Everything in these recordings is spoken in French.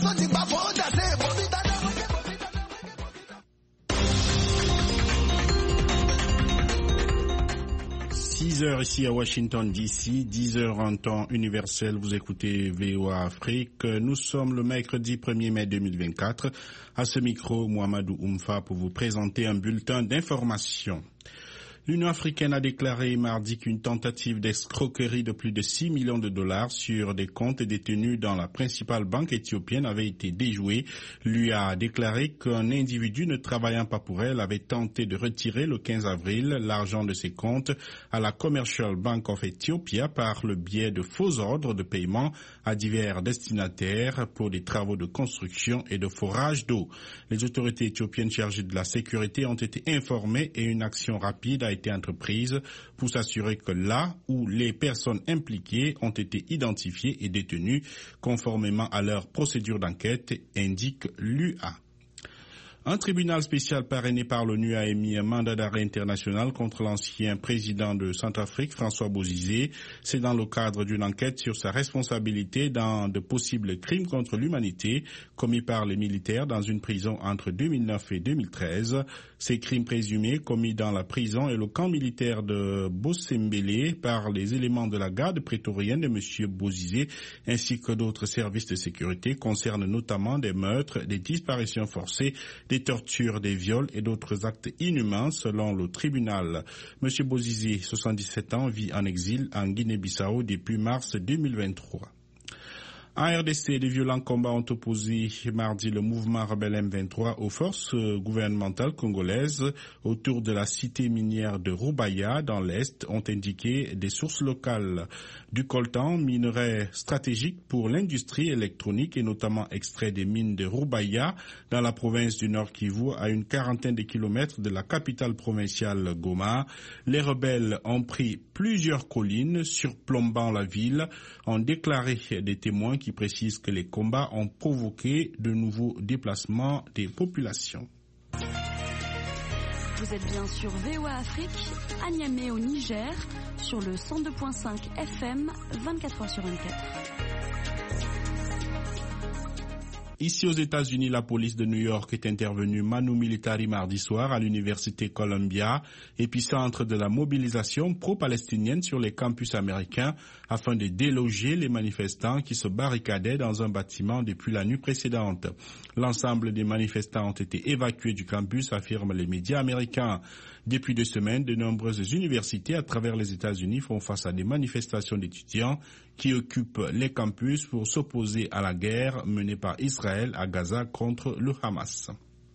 Heures ici à Washington DC, 10h en temps universel, vous écoutez VOA Afrique. Nous sommes le mercredi 1er mai 2024. À ce micro, Mohamedou Oumfa pour vous présenter un bulletin d'information. L'Union africaine a déclaré mardi qu'une tentative d'escroquerie de plus de 6 millions de dollars sur des comptes détenus dans la principale banque éthiopienne avait été déjouée. Lui a déclaré qu'un individu ne travaillant pas pour elle avait tenté de retirer le 15 avril l'argent de ses comptes à la Commercial Bank of Ethiopia par le biais de faux ordres de paiement à divers destinataires pour des travaux de construction et de forage d'eau. Les autorités éthiopiennes chargées de la sécurité ont été informées et une action rapide a été entreprise pour s'assurer que là où les personnes impliquées ont été identifiées et détenues conformément à leur procédure d'enquête, indique l'UA. Un tribunal spécial parrainé par l'ONU a émis un mandat d'arrêt international contre l'ancien président de Centrafrique, François Bozizé. C'est dans le cadre d'une enquête sur sa responsabilité dans de possibles crimes contre l'humanité commis par les militaires dans une prison entre 2009 et 2013. Ces crimes présumés commis dans la prison et le camp militaire de Bosembélé par les éléments de la garde prétorienne de M. Bozizé ainsi que d'autres services de sécurité concernent notamment des meurtres, des disparitions forcées, des tortures, des viols et d'autres actes inhumains selon le tribunal. M. Bozizé, 77 ans, vit en exil en Guinée-Bissau depuis mars 2023. En RDC, des violents combats ont opposé mardi le mouvement rebelle M23 aux forces gouvernementales congolaises autour de la cité minière de Roubaïa dans l'Est, ont indiqué des sources locales. Du coltan, minerai stratégique pour l'industrie électronique et notamment extrait des mines de Roubaïa dans la province du Nord Kivu à une quarantaine de kilomètres de la capitale provinciale Goma. Les rebelles ont pris plusieurs collines surplombant la ville, ont déclaré des témoins qui précise que les combats ont provoqué de nouveaux déplacements des populations. Vous êtes bien sur VOA Afrique, à Niamey au Niger, sur le 102.5 FM, 24h sur 24. Ici aux États-Unis, la police de New York est intervenue manu militari mardi soir à l'université Columbia, épicentre de la mobilisation pro-palestinienne sur les campus américains, afin de déloger les manifestants qui se barricadaient dans un bâtiment depuis la nuit précédente. L'ensemble des manifestants ont été évacués du campus, affirment les médias américains. Depuis 2 semaines, de nombreuses universités à travers les États-Unis font face à des manifestations d'étudiants qui occupent les campus pour s'opposer à la guerre menée par Israël à Gaza contre le Hamas.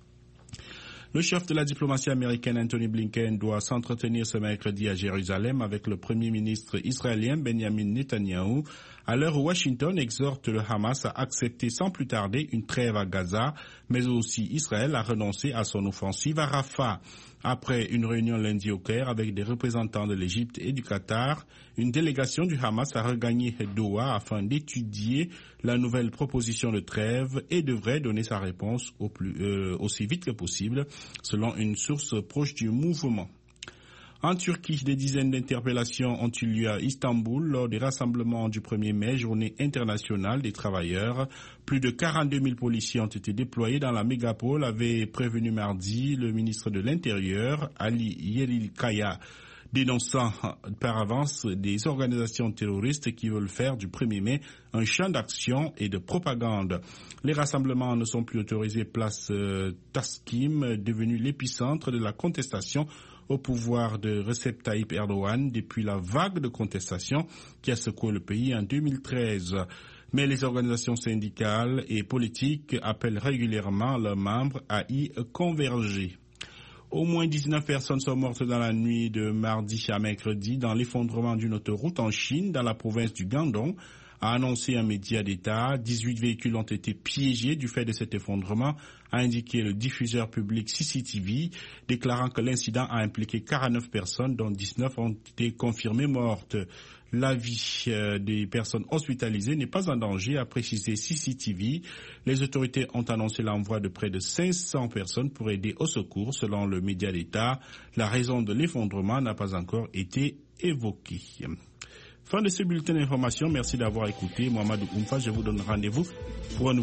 Le chef de la diplomatie américaine Anthony Blinken doit s'entretenir ce mercredi à Jérusalem avec le premier ministre israélien Benjamin Netanyahou, à l'heure où Washington exhorte le Hamas à accepter sans plus tarder une trêve à Gaza, mais aussi Israël à renoncer à son offensive à Rafah. Après une réunion lundi au Caire avec des représentants de l'Égypte et du Qatar, une délégation du Hamas a regagné Doha afin d'étudier la nouvelle proposition de trêve et devrait donner sa réponse aussi vite que possible, selon une source proche du mouvement. En Turquie, des dizaines d'interpellations ont eu lieu à Istanbul lors des rassemblements du 1er mai, journée internationale des travailleurs. Plus de 42 000 policiers ont été déployés dans la mégapole, avait prévenu mardi le ministre de l'Intérieur, Ali Yerilkaya, dénonçant par avance des organisations terroristes qui veulent faire du 1er mai un champ d'action et de propagande. Les rassemblements ne sont plus autorisés place Taksim, devenu l'épicentre de la contestation au pouvoir de Recep Tayyip Erdogan depuis la vague de contestation qui a secoué le pays en 2013. Mais les organisations syndicales et politiques appellent régulièrement leurs membres à y converger. Au moins 19 personnes sont mortes dans la nuit de mardi à mercredi dans l'effondrement d'une autoroute en Chine, dans la province du Guangdong, a annoncé un média d'État. 18 véhicules ont été piégés du fait de cet effondrement, a indiqué le diffuseur public CCTV, déclarant que l'incident a impliqué 49 personnes, dont 19 ont été confirmées mortes. La vie des personnes hospitalisées n'est pas en danger, a précisé CCTV. Les autorités ont annoncé l'envoi de près de 500 personnes pour aider au secours, selon le média d'État. La raison de l'effondrement n'a pas encore été évoquée. Fin de ce bulletin d'information. Merci d'avoir écouté. Mohamedou Oumfa, je vous donne rendez-vous pour un nouveau